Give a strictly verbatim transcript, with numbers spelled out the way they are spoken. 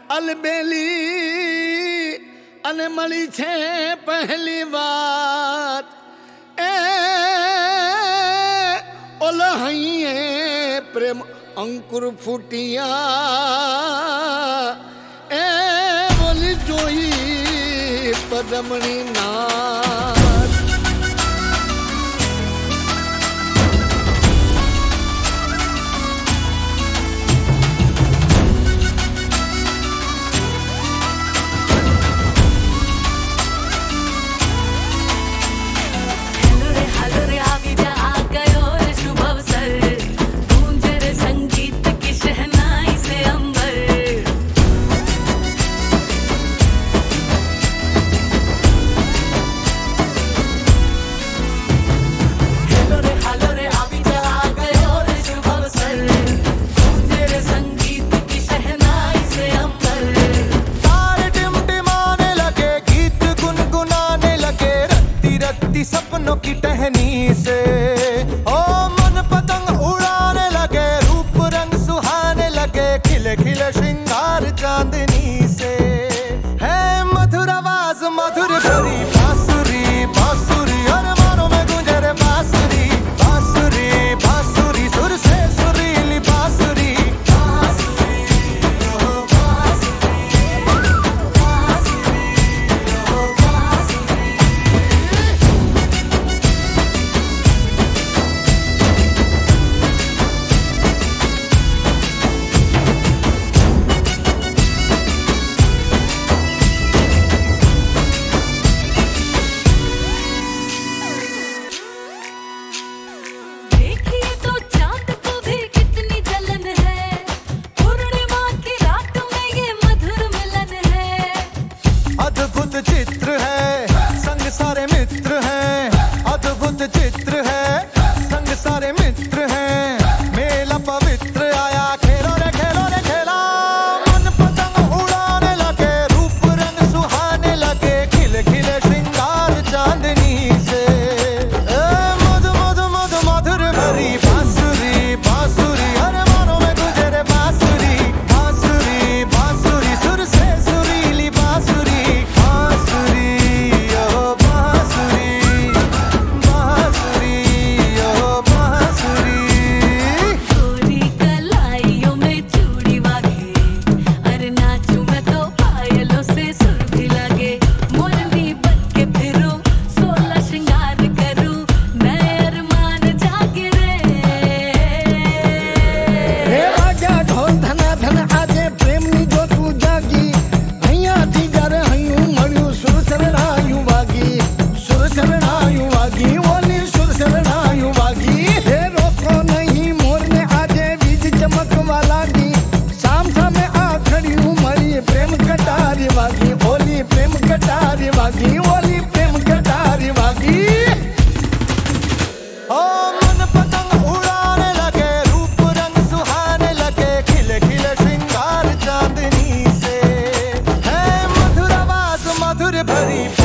अलबेली अने मળી છે પહેલી વાત એ ઓલહઈએ પ્રેમ અંકુર ફૂટિયા એ બોલી જોઈ પદમણી નાથ सपनों की टहनी से ओ मन पतंग उड़ाने लगे, रूप रंग सुहाने लगे, खिले खिले श्रृंगार चांदनी से है मधुर आवाज मधुर भरी बांसुरी बांसुरी हर मानो में गूंजे रे बांसुरी बांसुरी बांसुरी सुर से सुरीली बांसुरी बांसुरी ओ बांसुरी बांसुरी ओ बांसुरी अद्भुत चित्र है संग सारे मित्र हैं, अद्भुत चित्र है संग सारे मित्र हैं, मेला पवित्र आया खेलो रे खेलो रे खेला, मन पतंग उड़ाने लगे, रूप रंग सुहाने लगे, खिले खिले श्रृंगार चांदनी से ए मधु मधु मधु मधुर भरी बांसुरी बांसुरी हर मानो में गुजे रे बांसुरी बांसुरी बांसुरी सुर से सुरीली बांसुरी बांसुरी ओ बांसुरी बांसुरी ओ बांसुरी गोरी कलाइयों में चूड़ी वागे, अरे नाचूं मैं तो पायलों से सुर भी लगे, मोरनी बन के फिरूं सोलह श्रृंगार करूं, नए अरमान जागे रे હે વાજા ઢોલ ધના ધન આજે પ્રેમની જોતું જાગી અહીંયાથી જ્યારે હૈયું મળ્યું સુર શરણાયું વાગી સુર શરણાયું વાગી ઓલી સુર શરણાયું વાગી હે રોકો નહીં મોરને આજે વીજ ચમકવા લાગી સામ સામે આ ખડ્યું મળી પ્રેમ કટારી વાગી ઓલી પ્રેમ કટારી વાગી ઓલી પ્રેમ કટારી વાગી ओ मन पतंग उड़ाने लगे, रूप रंग सुहाने लगे, खिले खिले श्रृंगार चांदनी से है मधुर आवाज मधुर भरी